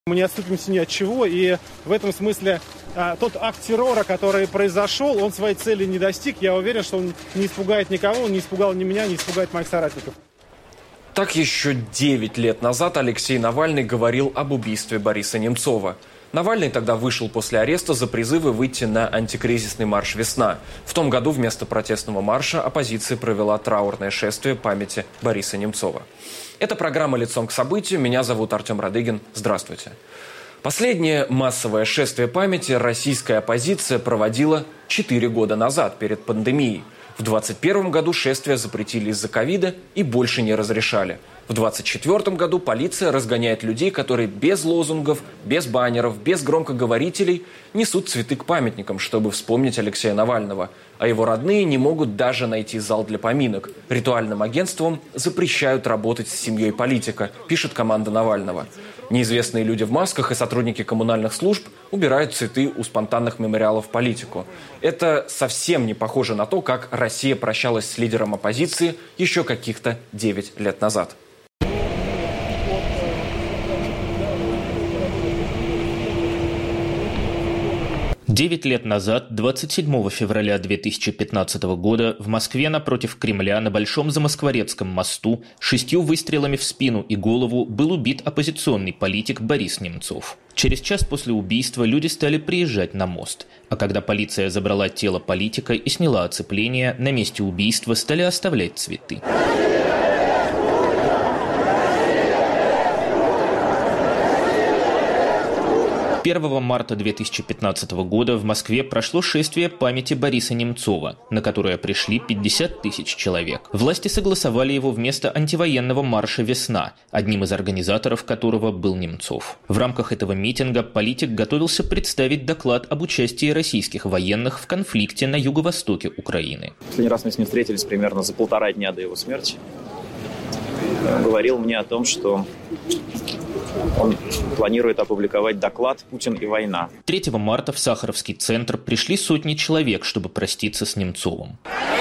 Мы не отступимся ни от чего, и в этом смысле тот акт террора, который произошел, он своей цели не достиг. Я уверен, что он не испугает никого, он не испугал ни меня, не испугает моих соратников. Так еще 9 лет назад Алексей Навальный говорил об убийстве Бориса Немцова. Навальный тогда вышел после ареста за призывы выйти на антикризисный марш «Весна». В том году вместо протестного марша оппозиция провела траурное шествие памяти Бориса Немцова. Это программа «Лицом к событию». Меня зовут Артем Радыгин. Здравствуйте. Последнее массовое шествие памяти российская оппозиция проводила 4 года назад, перед пандемией. В 2021 году шествия запретили из-за ковида и больше не разрешали. В 2024 году полиция разгоняет людей, которые без лозунгов, без баннеров, без громкоговорителей несут цветы к памятникам, чтобы вспомнить Алексея Навального. А его родные не могут даже найти зал для поминок. Ритуальным агентствам запрещают работать с семьей политика, пишет команда Навального. Неизвестные люди в масках и сотрудники коммунальных служб убирают цветы у спонтанных мемориалов политику. Это совсем не похоже на то, как Россия прощалась с лидером оппозиции еще каких-то 9 лет назад. Девять лет назад, 27 февраля 2015 года, в Москве напротив Кремля на Большом Замоскворецком мосту 6 выстрелами в спину и голову был убит оппозиционный политик Борис Немцов. Через час после убийства люди стали приезжать на мост. А когда полиция забрала тело политика и сняла оцепление, на месте убийства стали оставлять цветы. 1 марта 2015 года в Москве прошло шествие памяти Бориса Немцова, на которое пришли 50 тысяч человек. Власти согласовали его вместо антивоенного марша «Весна», одним из организаторов которого был Немцов. В рамках этого митинга политик готовился представить доклад об участии российских военных в конфликте на юго-востоке Украины. Последний раз мы с ним встретились примерно за 1,5 дня до его смерти. Он говорил мне о том, что он планирует опубликовать доклад «Путин и война». 3 марта в Сахаровский центр пришли сотни человек, чтобы проститься с Немцовым.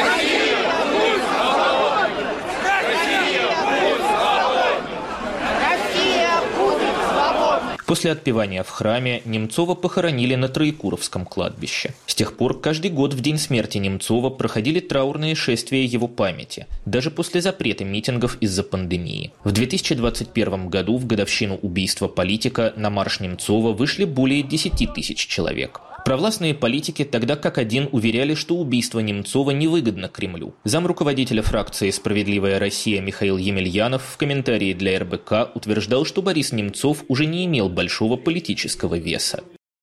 После отпевания в храме Немцова похоронили на Троекуровском кладбище. С тех пор каждый год в день смерти Немцова проходили траурные шествия его памяти, даже после запрета митингов из-за пандемии. В 2021 году в годовщину убийства политика на марш Немцова вышли более 10 тысяч человек. Провластные политики тогда как один уверяли, что убийство Немцова невыгодно Кремлю. Замруководителя фракции «Справедливая Россия» Михаил Емельянов в комментарии для РБК утверждал, что Борис Немцов уже не имел большого политического веса.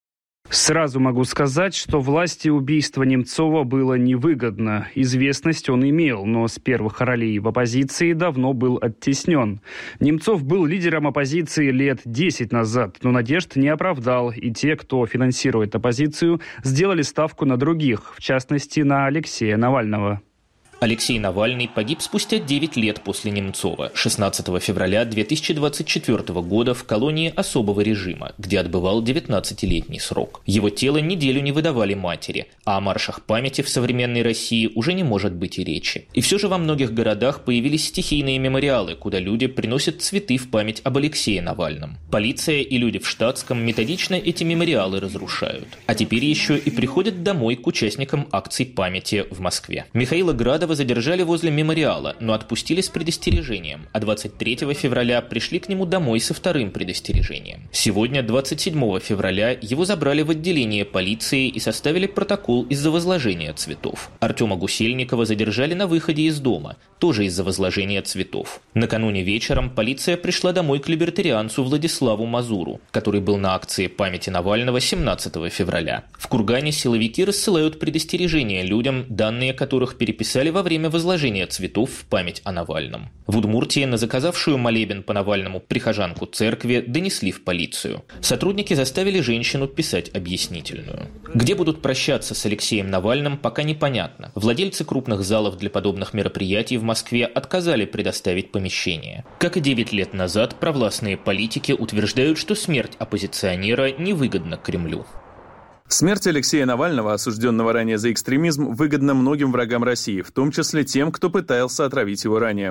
Сразу могу сказать, что власти убийство Немцова было невыгодно. Известность он имел, но с первых ролей в оппозиции давно был оттеснен. Немцов был лидером оппозиции лет 10 назад, но надежд не оправдал, и те, кто финансирует оппозицию, сделали ставку на других, в частности, на Алексея Навального. Алексей Навальный погиб спустя 9 лет после Немцова, 16 февраля 2024 года в колонии особого режима, где отбывал 19-летний срок. Его тело неделю не выдавали матери, а о маршах памяти в современной России уже не может быть и речи. И все же во многих городах появились стихийные мемориалы, куда люди приносят цветы в память об Алексее Навальном. Полиция и люди в штатском методично эти мемориалы разрушают. А теперь еще и приходят домой к участникам акций памяти в Москве. Михаила Градова задержали возле мемориала, но отпустили с предостережением, а 23 февраля пришли к нему домой со вторым предостережением. Сегодня, 27 февраля, его забрали в отделение полиции и составили протокол из-за возложения цветов. Артема Гусельникова задержали на выходе из дома, тоже из-за возложения цветов. Накануне вечером полиция пришла домой к либертарианцу Владиславу Мазуру, который был на акции памяти Навального 17 февраля. В Кургане силовики рассылают предостережения людям, данные которых переписали во время возложения цветов в память о Навальном. В Удмуртии на заказавшую молебен по Навальному прихожанку церкви донесли в полицию. Сотрудники заставили женщину писать объяснительную. Где будут прощаться с Алексеем Навальным, пока непонятно. Владельцы крупных залов для подобных мероприятий в Москве отказали предоставить помещение. Как и 9 лет назад, провластные политики утверждают, что смерть оппозиционера невыгодна Кремлю. Смерть Алексея Навального, осужденного ранее за экстремизм, выгодна многим врагам России, в том числе тем, кто пытался отравить его ранее.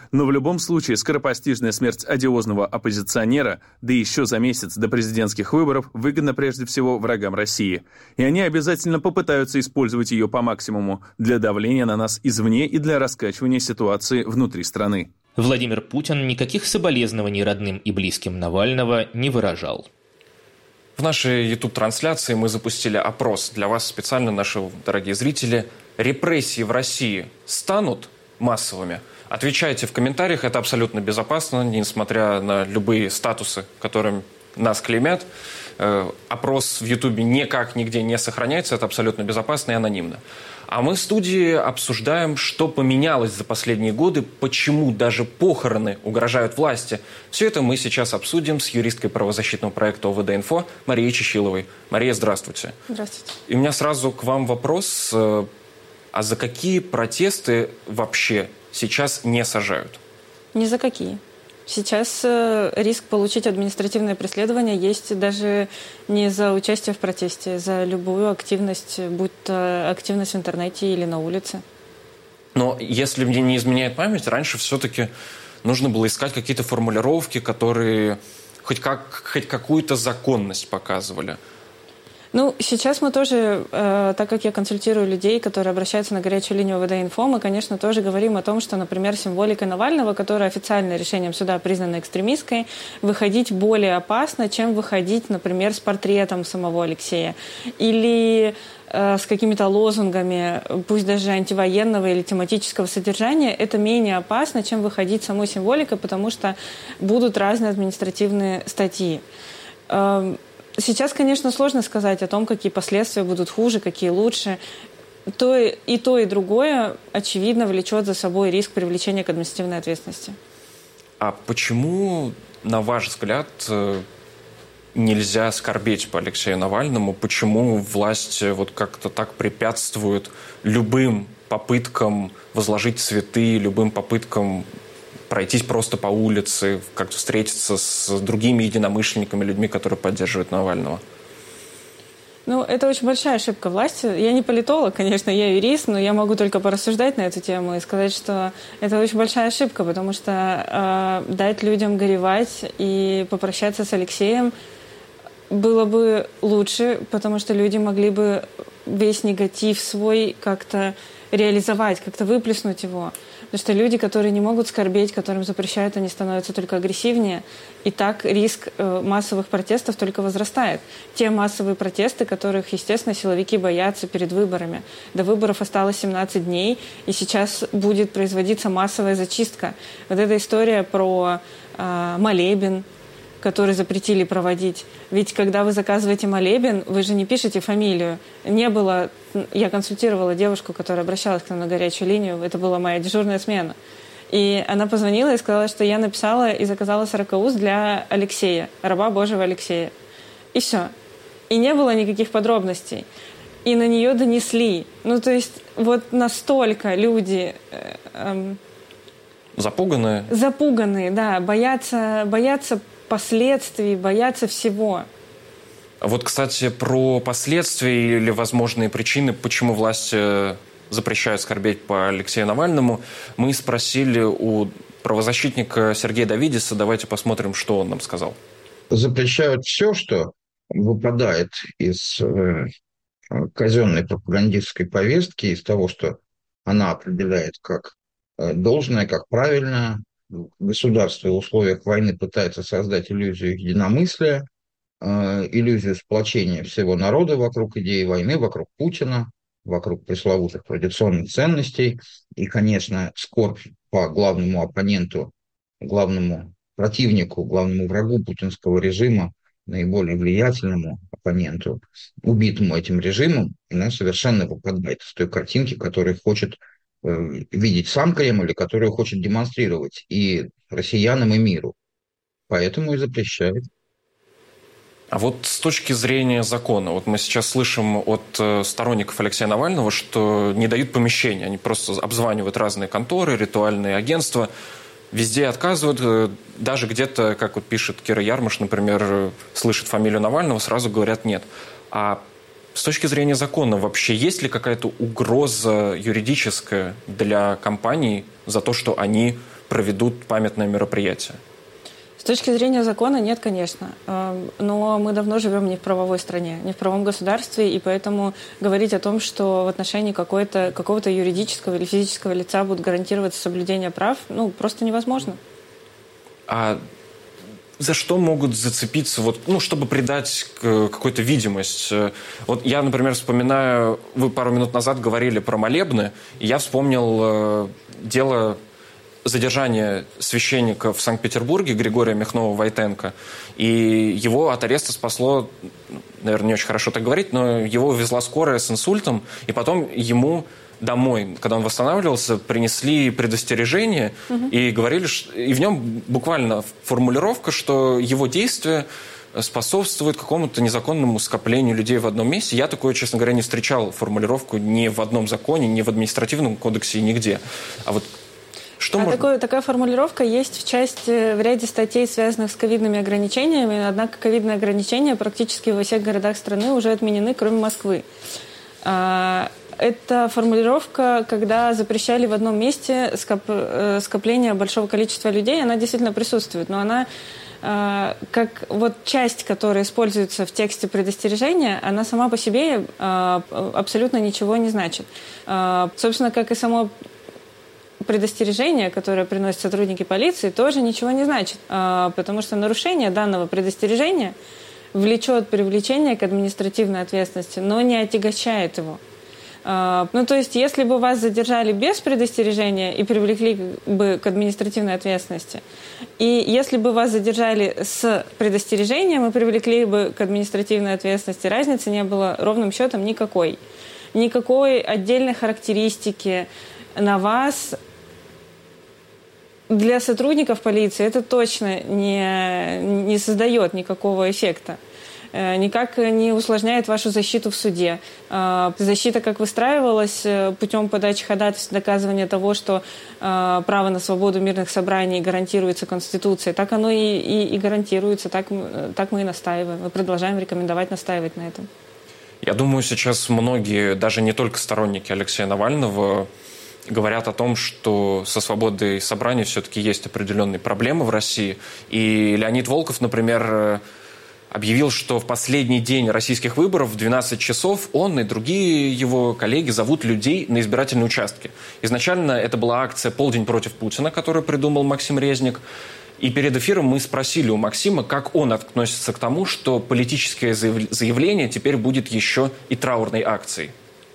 Но в любом случае скоропостижная смерть одиозного оппозиционера, да еще за месяц до президентских выборов, выгодна прежде всего врагам России. И они обязательно попытаются использовать ее по максимуму для давления на нас извне и для раскачивания ситуации внутри страны. Владимир Путин никаких соболезнований родным и близким Навального не выражал. В нашей YouTube-трансляции мы запустили опрос для вас специально, наши дорогие зрители. Репрессии в России станут массовыми? Отвечайте в комментариях, это абсолютно безопасно, несмотря на любые статусы, которым нас клеймят. Опрос в Ютубе никак нигде не сохраняется, это абсолютно безопасно и анонимно. А мы в студии обсуждаем, что поменялось за последние годы, почему даже похороны угрожают власти. Все это мы сейчас обсудим с юристкой правозащитного проекта ОВД-Инфо Марией Чищиловой. Мария, здравствуйте. Здравствуйте. И у меня сразу к вам вопрос. А за какие протесты вообще сейчас не сажают? Ни за какие. Сейчас риск получить административное преследование есть даже не за участие в протесте, за любую активность, будь то активность в интернете или на улице. Но если мне не изменяет память, раньше все-таки нужно было искать какие-то формулировки, которые хоть какую-то законность показывали. Ну, сейчас мы тоже, так как я консультирую людей, которые обращаются на горячую линию ОВД-Инфо, мы, конечно, тоже говорим о том, что, например, символика Навального, которая официально решением суда признана экстремистской, выходить более опасно, чем выходить, например, с портретом самого Алексея. Или с какими-то лозунгами, пусть даже антивоенного или тематического содержания, это менее опасно, чем выходить самой символикой, потому что будут разные административные статьи. Сейчас, конечно, сложно сказать о том, какие последствия будут хуже, какие лучше. То, и другое, очевидно, влечет за собой риск привлечения к административной ответственности. А почему, на ваш взгляд, нельзя скорбеть по Алексею Навальному? Почему власть вот как-то так препятствует любым попыткам возложить цветы, любым попыткам пройтись просто по улице, как-то встретиться с другими единомышленниками, людьми, которые поддерживают Навального? Ну, это очень большая ошибка власти. Я не политолог, конечно, я юрист, но я могу только порассуждать на эту тему и сказать, что это очень большая ошибка, потому что дать людям горевать и попрощаться с Алексеем было бы лучше, потому что люди могли бы весь негатив свой как-то реализовать, как-то выплеснуть его. Потому что люди, которые не могут скорбеть, которым запрещают, они становятся только агрессивнее. И так риск массовых протестов только возрастает. Те массовые протесты, которых, естественно, силовики боятся перед выборами. До выборов осталось 17 дней, и сейчас будет производиться массовая зачистка. Вот эта история про молебен, который запретили проводить. Ведь когда вы заказываете молебен, вы же не пишете фамилию. Не было... Я консультировала девушку, которая обращалась к нам на горячую линию. Это была моя дежурная смена. И она позвонила и сказала, что я написала и заказала 40 уз для Алексея, раба Божьего Алексея. И все. И не было никаких подробностей. И на нее донесли. Ну, то есть, вот настолько люди... Запуганные? Запуганные, да. Боятся последствий, боятся всего. Вот, кстати, про последствия или возможные причины, почему власть запрещает скорбеть по Алексею Навальному, мы спросили у правозащитника Сергея Давидиса. Давайте посмотрим, что он нам сказал. Запрещают все, что выпадает из казенной пропагандистской повестки, из того, что она определяет как должное, как правильное. Государство в условиях войны пытается создать иллюзию единомыслия, иллюзию сплочения всего народа вокруг идеи войны, вокруг Путина, вокруг пресловутых традиционных ценностей. И, конечно, скорбь по главному оппоненту, главному противнику, главному врагу путинского режима, наиболее влиятельному оппоненту, убитому этим режимом, она совершенно выпадает из той картинки, которую хочет видеть сам Кремль, которую хочет демонстрировать и россиянам, и миру. Поэтому и запрещает. А вот с точки зрения закона, вот мы сейчас слышим от сторонников Алексея Навального, что не дают помещения, они просто обзванивают разные конторы, ритуальные агентства, везде отказывают, даже где-то, как вот пишет Кира Ярмаш, например, слышит фамилию Навального, сразу говорят нет. А с точки зрения закона вообще есть ли какая-то угроза юридическая для компаний за то, что они проведут памятное мероприятие? С точки зрения закона нет, конечно. Но мы давно живем не в правовой стране, не в правом государстве, и поэтому говорить о том, что в отношении какого-то юридического или физического лица будут гарантироваться соблюдение прав, просто невозможно. А за что могут зацепиться, чтобы придать какую-то видимость? Вот я, например, вспоминаю, вы пару минут назад говорили про молебны, и я вспомнил дело задержания священника в Санкт-Петербурге Григория Михнова-Войтенко, и его от ареста спасло, наверное, не очень хорошо так говорить, но его увезла скорая с инсультом, и потом ему домой, когда он восстанавливался, принесли предостережение и говорили, и в нем буквально формулировка, что его действия способствует какому-то незаконному скоплению людей в одном месте. Я такое, честно говоря, не встречал формулировку ни в одном законе, ни в административном кодексе, нигде. А вот что такая формулировка есть в ряде статей, связанных с ковидными ограничениями, однако ковидные ограничения практически во всех городах страны уже отменены, кроме Москвы. Это формулировка, когда запрещали в одном месте скопление большого количества людей, она действительно присутствует, но она как часть, которая используется в тексте предостережения, она сама по себе абсолютно ничего не значит. Собственно, как и само предостережение, которое приносят сотрудники полиции, тоже ничего не значит, потому что нарушение данного предостережения влечет привлечение к административной ответственности, но не отягощает его. То есть, если бы вас задержали без предостережения и привлекли бы к административной ответственности, и если бы вас задержали с предостережением и привлекли бы к административной ответственности, разницы не было ровным счетом никакой. Никакой отдельной характеристики на вас для сотрудников полиции это точно не создает никакого эффекта. Никак не усложняет вашу защиту в суде. Защита как выстраивалась путем подачи ходатайств, доказывания того, что право на свободу мирных собраний гарантируется Конституцией, так оно и гарантируется, так мы и настаиваем. Мы продолжаем рекомендовать настаивать на этом. Я думаю, сейчас многие, даже не только сторонники Алексея Навального, говорят о том, что со свободой собраний все-таки есть определенные проблемы в России. И Леонид Волков, например, объявил, что в последний день российских выборов в 12 часов он и другие его коллеги зовут людей на избирательные участки. Изначально это была акция «Полдень против Путина», которую придумал Максим Резник. И перед эфиром мы спросили у Максима, как он относится к тому, что политическое заявление теперь будет еще и траурной акцией.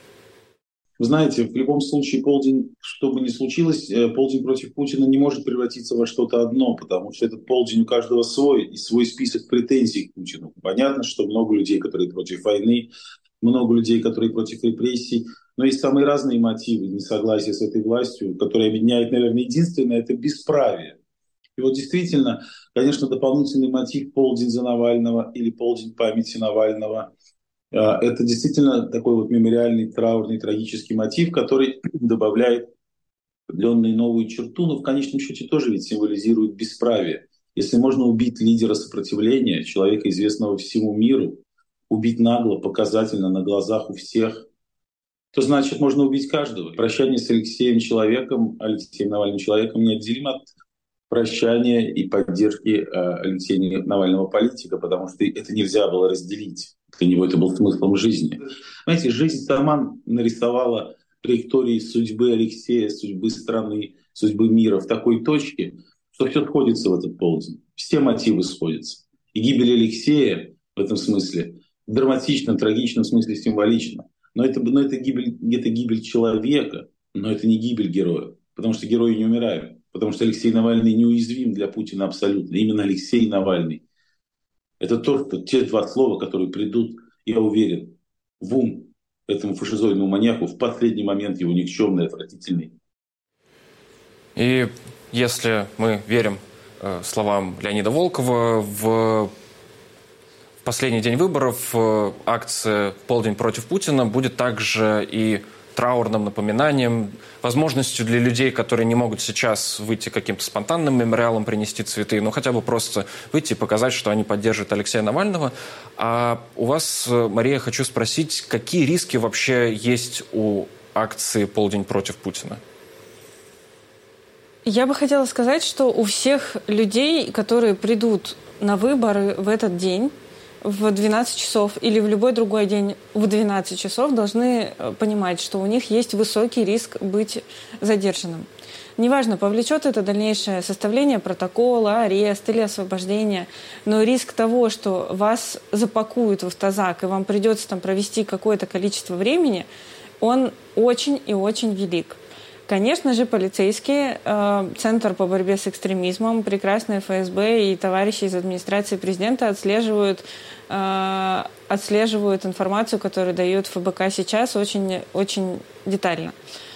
Вы знаете, в любом случае полдень, что бы ни случилось, полдень против Путина не может превратиться во что-то одно, потому что этот полдень у каждого свой, и свой список претензий к Путину. Понятно, что много людей, которые против войны, много людей, которые против репрессий, но есть самые разные мотивы несогласия с этой властью, которые объединяет, наверное, единственное – это бесправие. И вот действительно, конечно, дополнительный мотив «Полдень за Навального» или «Полдень памяти Навального» – это действительно такой мемориальный, траурный, трагический мотив, который добавляет определенную новую черту, но в конечном счете тоже ведь символизирует бесправие. Если можно убить лидера сопротивления, человека, известного всему миру, убить нагло, показательно, на глазах у всех, то значит можно убить каждого. Прощание с Алексеем Навальным человеком неотделимо от прощания и поддержки Алексея Навального политика, потому что это нельзя было разделить. Для него это был смыслом жизни. Знаете, жизнь сама нарисовала траектории судьбы Алексея, судьбы страны, судьбы мира в такой точке, что все сходится в этот полдень. Все мотивы сходятся. И гибель Алексея в этом смысле в драматичном, трагичном смысле символична. Но это гибель человека, но это не гибель героя. Потому что герои не умирают. Потому что Алексей Навальный неуязвим для Путина абсолютно. Именно Алексей Навальный. Это те два слова, которые придут, я уверен, в ум этому фашизоидному маньяку в последний момент его никчемный, отвратительный. И если мы верим словам Леонида Волкова, в последний день выборов акция «Полдень против Путина» будет также и траурным напоминанием, возможностью для людей, которые не могут сейчас выйти каким-то спонтанным мемориалом, принести цветы, но хотя бы просто выйти и показать, что они поддерживают Алексея Навального. А у вас, Мария, хочу спросить, какие риски вообще есть у акции «Полдень против Путина»? Я бы хотела сказать, что у всех людей, которые придут на выборы в этот день, в 12 часов или в любой другой день в 12 часов, должны понимать, что у них есть высокий риск быть задержанным. Неважно, повлечет это дальнейшее составление протокола, арест или освобождение, но риск того, что вас запакуют в автозак и вам придется там провести какое-то количество времени, он очень и очень велик. Конечно же, полицейские, Центр по борьбе с экстремизмом, прекрасные ФСБ и товарищи из администрации президента отслеживают информацию, которую дают ФБК сейчас, очень, очень детально.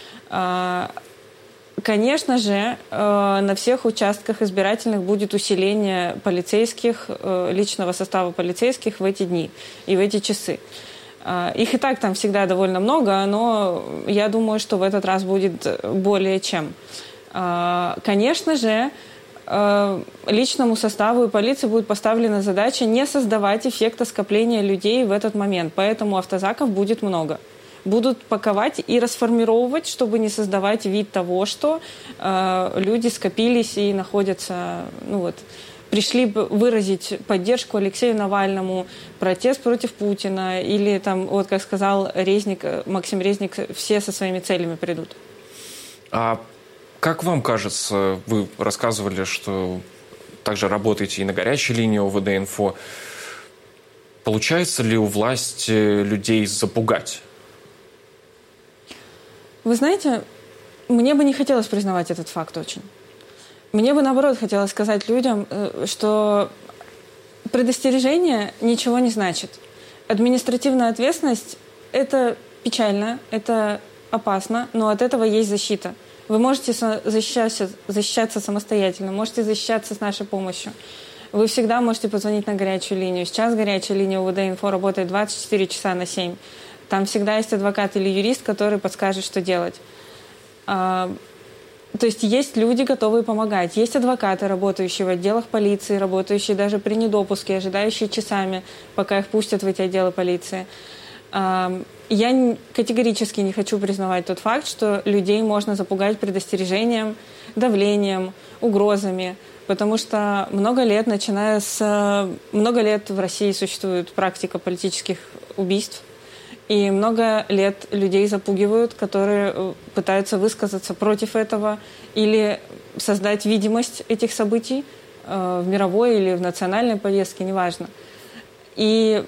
Конечно же, на всех участках избирательных будет усиление полицейских, личного состава полицейских в эти дни и в эти часы. Их и так там всегда довольно много, но я думаю, что в этот раз будет более чем. Конечно же, личному составу и полиции будет поставлена задача не создавать эффекта скопления людей в этот момент, поэтому автозаков будет много. Будут паковать и расформировывать, чтобы не создавать вид того, что люди скопились и находятся, пришли выразить поддержку Алексею Навальному, протест против Путина, или там, вот как сказал Максим Резник, все со своими целями придут. А как вам кажется, вы рассказывали, что также работаете и на горячей линии ОВД-инфо, получается ли у власти людей запугать? Вы знаете, мне бы не хотелось признавать этот факт очень. Мне бы, наоборот, хотелось сказать людям, что предостережение ничего не значит. Административная ответственность – это печально, это опасно, но от этого есть защита. Вы можете защищаться самостоятельно, можете защищаться с нашей помощью. Вы всегда можете позвонить на горячую линию. Сейчас горячая линия ОВД-инфо работает 24 часа на 7. Там всегда есть адвокат или юрист, который подскажет, что делать. То есть есть люди, готовые помогать. Есть адвокаты, работающие в отделах полиции, работающие даже при недопуске, ожидающие часами, пока их пустят в эти отделы полиции. Я категорически не хочу признавать тот факт, что людей можно запугать предостережением, давлением, угрозами, потому что много лет в России существует практика политических убийств, и много лет людей запугивают, которые пытаются высказаться против этого или создать видимость этих событий в мировой или в национальной повестке, неважно. И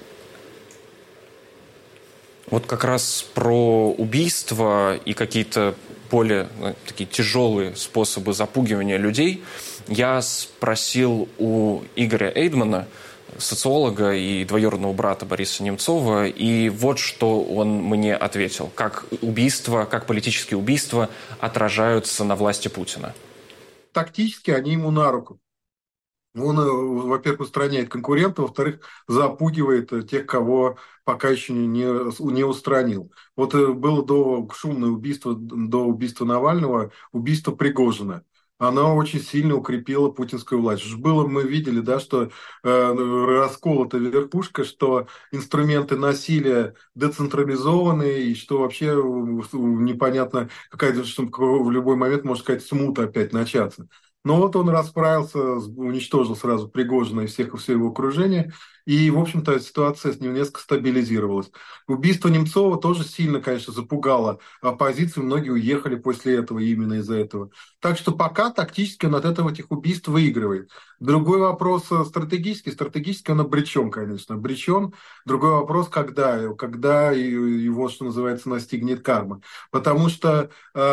вот как раз про убийства и какие-то более такие тяжелые способы запугивания людей я спросил у Игоря Эйдмана, социолога и двоюродного брата Бориса Немцова, и вот что он мне ответил. Как политические убийства отражаются на власти Путина? Тактически они ему на руку. Он, во-первых, устраняет конкурентов, во-вторых, запугивает тех, кого пока еще не устранил. Вот было шумное убийство, до убийства Навального, убийство Пригожина. Оно очень сильно укрепило путинскую власть. Мы видели, да, что расколота верхушка, что инструменты насилия децентрализованы, и что вообще непонятно, что в любой момент может какая-то смута опять начаться. Но вот он расправился, уничтожил сразу Пригожина и все его окружение, и, в общем-то, ситуация с ним несколько стабилизировалась. Убийство Немцова тоже сильно, конечно, запугало оппозицию, многие уехали после этого, именно из-за этого. Так что пока тактически он от этих убийств выигрывает. Другой вопрос стратегически он обречен, конечно, обречен. Другой вопрос, когда его, что называется, настигнет карма. Потому что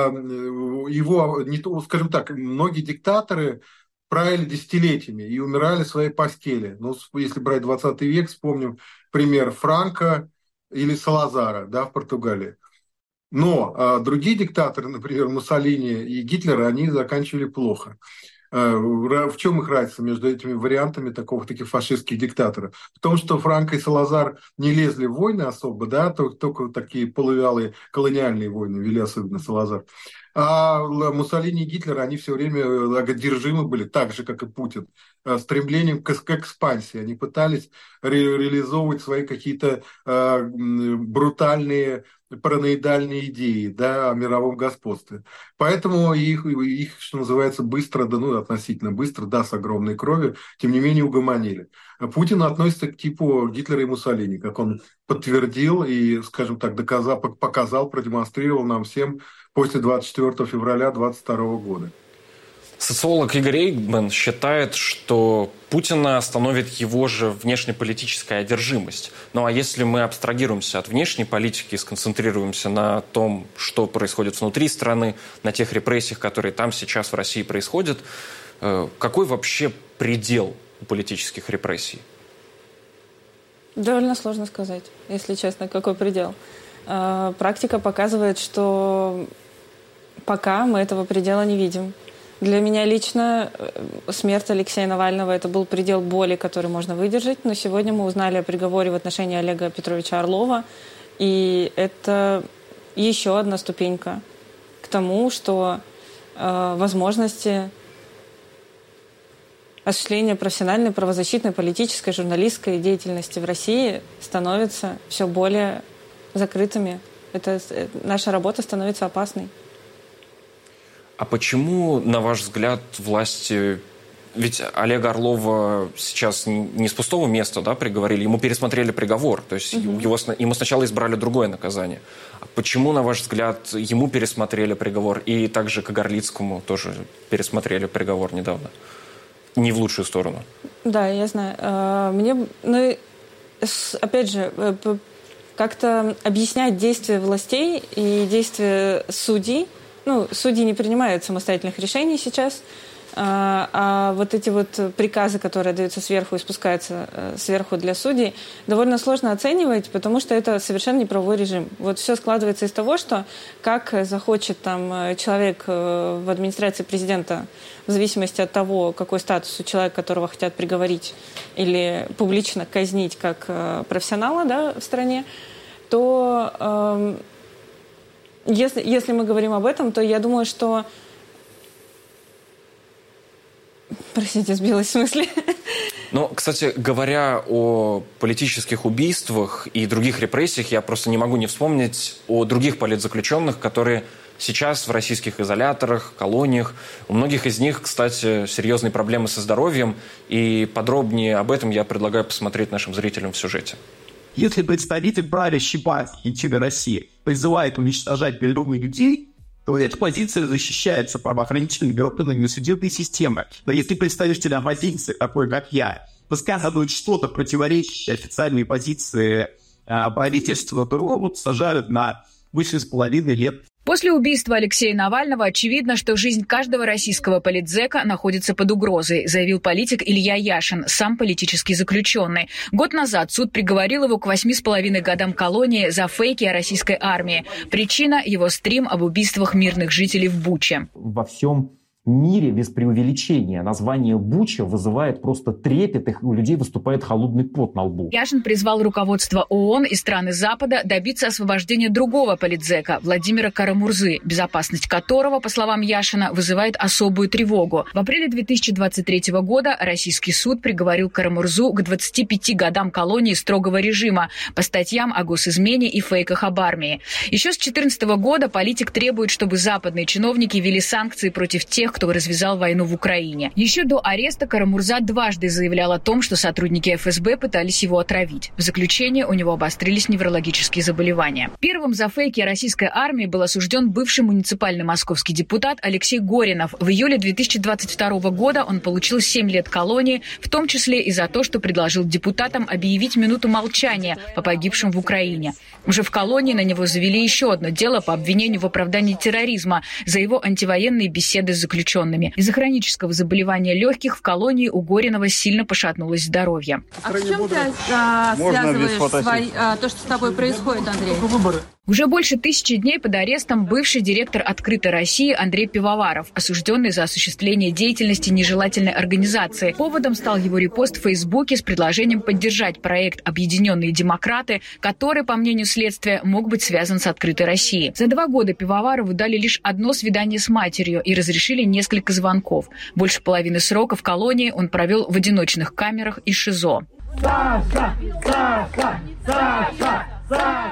скажем так, многие диктаторы правили десятилетиями и умирали в своей постели. Если брать 20 век, вспомним пример Франко или Салазара, да, в Португалии. Но другие диктаторы, например, Муссолини и Гитлер, они заканчивали плохо. В чем их разница между этими вариантами таких фашистских диктаторов? В том, что Франко и Салазар не лезли в войны особо, да, только такие полувялые колониальные войны вели, особенно Салазар. А Муссолини и Гитлер, они все время одержимы были, так же, как и Путин, стремлением к экспансии. Они пытались реализовывать свои какие-то брутальные параноидальные идеи, да, о мировом господстве. Поэтому их, что называется, быстро, да, ну, относительно быстро, да, с огромной кровью, тем не менее угомонили. Путин относится к типу Гитлера и Муссолини, как он подтвердил и, скажем так, показал, продемонстрировал нам всем после 24 февраля 2022 года. Социолог Игорь Эйгман считает, что Путина остановит его же внешнеполитическая одержимость. Ну а если мы абстрагируемся от внешней политики и сконцентрируемся на том, что происходит внутри страны, на тех репрессиях, которые там сейчас в России происходят, какой вообще предел у политических репрессий? Довольно сложно сказать, если честно, какой предел. Практика показывает, что пока мы этого предела не видим. Для меня лично смерть Алексея Навального – это был предел боли, который можно выдержать. Но сегодня мы узнали о приговоре в отношении Олега Петровича Орлова. И это еще одна ступенька к тому, что возможности осуществления профессиональной, правозащитной, политической, журналистской деятельности в России становятся все более закрытыми. Наша работа становится опасной. А почему, на ваш взгляд, власти... Ведь Олега Орлова сейчас не с пустого места, да, приговорили, ему пересмотрели приговор, то есть ему сначала избрали другое наказание. А почему, на ваш взгляд, ему пересмотрели приговор и также Кагарлицкому тоже пересмотрели приговор недавно? Не в лучшую сторону. Да, я знаю. Опять же, как-то объяснять действия властей и действия судей. Судьи не принимают самостоятельных решений сейчас, а вот эти вот приказы, которые даются сверху и спускаются сверху для судей, довольно сложно оценивать, потому что это совершенно неправовой режим. Вот все складывается из того, что как захочет там человек в администрации президента, в зависимости от того, какой статус у человека, которого хотят приговорить или публично казнить как профессионала, да, в стране, то... Если мы говорим об этом, то я думаю, что... Простите, сбилась в смысле. Кстати, говоря о политических убийствах и других репрессиях, я просто не могу не вспомнить о других политзаключенных, которые сейчас в российских изоляторах, колониях. У многих из них, кстати, серьезные проблемы со здоровьем. И подробнее об этом я предлагаю посмотреть нашим зрителям в сюжете. Если представитель правящей партии «Единая Россия» призывает уничтожать миллионы людей, то эта позиция защищается правоохранительными органами судебной системы. Но если представитель оппозиции, такой как я, высказывает что-то противоречащее официальной позиции правительства, то его сажают на выше 2,5 лет. После убийства Алексея Навального очевидно, что жизнь каждого российского политзека находится под угрозой, заявил политик Илья Яшин, сам политический заключенный. Год назад суд приговорил его к 8,5 годам колонии за фейки о российской армии. Причина – его стрим об убийствах мирных жителей в Буче. Во всем мире, без преувеличения, название Буча вызывает просто трепет, и у людей выступает холодный пот на лбу. Яшин призвал руководство ООН и страны Запада добиться освобождения другого политзека Владимира Кара-Мурзы, безопасность которого, по словам Яшина, вызывает особую тревогу. В апреле 2023 года российский суд приговорил Кара-Мурзу к 25 годам колонии строгого режима по статьям о госизмене и фейках об армии. Еще с 2014 года политик требует, чтобы западные чиновники ввели санкции против тех, кто развязал войну в Украине. Еще до ареста Кара-Мурза дважды заявлял о том, что сотрудники ФСБ пытались его отравить. В заключение у него обострились неврологические заболевания. Первым за фейки о российской армии был осужден бывший муниципальный московский депутат Алексей Горинов. В июле 2022 года он получил 7 лет колонии, в том числе и за то, что предложил депутатам объявить минуту молчания по погибшим в Украине. Уже в колонии на него завели еще одно дело по обвинению в оправдании терроризма за его антивоенные беседы с заключенными. Из-за хронического заболевания легких в колонии у Горинова сильно пошатнулось здоровье. А в чем ты связываешь то, что с тобой происходит, Андрей? Уже больше 1000 дней под арестом бывший директор «Открытой России» Андрей Пивоваров, осужденный за осуществление деятельности нежелательной организации. Поводом стал его репост в Фейсбуке с предложением поддержать проект «Объединенные демократы», который, по мнению следствия, мог быть связан с «Открытой Россией». За 2 года Пивоварову дали лишь одно свидание с матерью и разрешили несколько звонков. Больше половины срока в колонии он провел в одиночных камерах и ШИЗО.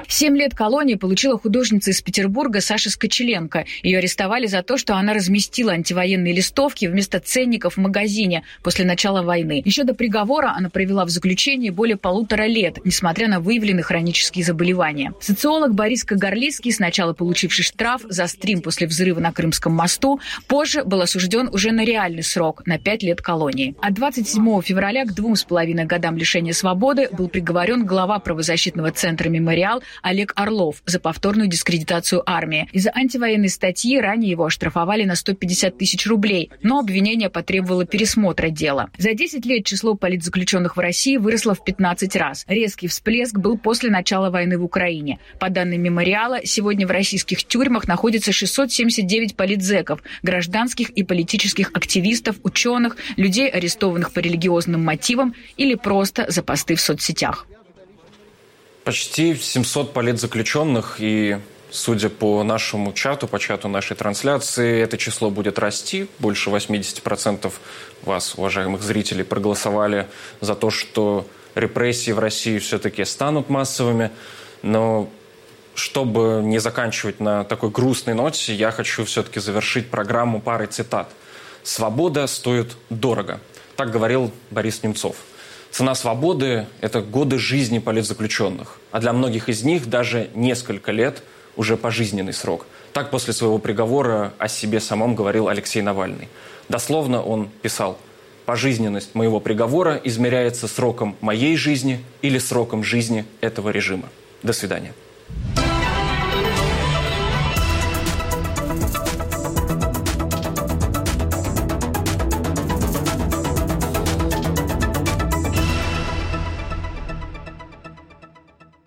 7 лет колонии получила художница из Петербурга Саша Скочеленко. Ее арестовали за то, что она разместила антивоенные листовки вместо ценников в магазине после начала войны. Еще до приговора она провела в заключении более 1,5 лет, несмотря на выявленные хронические заболевания. Социолог Борис Кагарлицкий, сначала получивший штраф за стрим после взрыва на Крымском мосту, позже был осужден уже на реальный срок – на 5 лет колонии. А 27 февраля к 2,5 годам лишения свободы был приговорен глава правозащитного центра «Мемориал» Олег Орлов за повторную дискредитацию армии. Из-за антивоенной статьи ранее его оштрафовали на 150 тысяч рублей, но обвинение потребовало пересмотра дела. За 10 лет число политзаключенных в России выросло в 15 раз. Резкий всплеск был после начала войны в Украине. По данным «Мемориала», сегодня в российских тюрьмах находится 679 политзеков, гражданских и политических активистов, ученых, людей, арестованных по религиозным мотивам или просто за посты в соцсетях. Почти 700 политзаключенных, и, судя по нашему чату, по чату нашей трансляции, это число будет расти. Больше 80% вас, уважаемых зрителей, проголосовали за то, что репрессии в России все-таки станут массовыми. Но чтобы не заканчивать на такой грустной ноте, я хочу все-таки завершить программу парой цитат. «Свобода стоит дорого». Так говорил Борис Немцов. Цена свободы – это годы жизни политзаключенных, а для многих из них даже несколько лет уже пожизненный срок. Так после своего приговора о себе самом говорил Алексей Навальный. Дословно он писал: «Пожизненность моего приговора измеряется сроком моей жизни или сроком жизни этого режима». До свидания.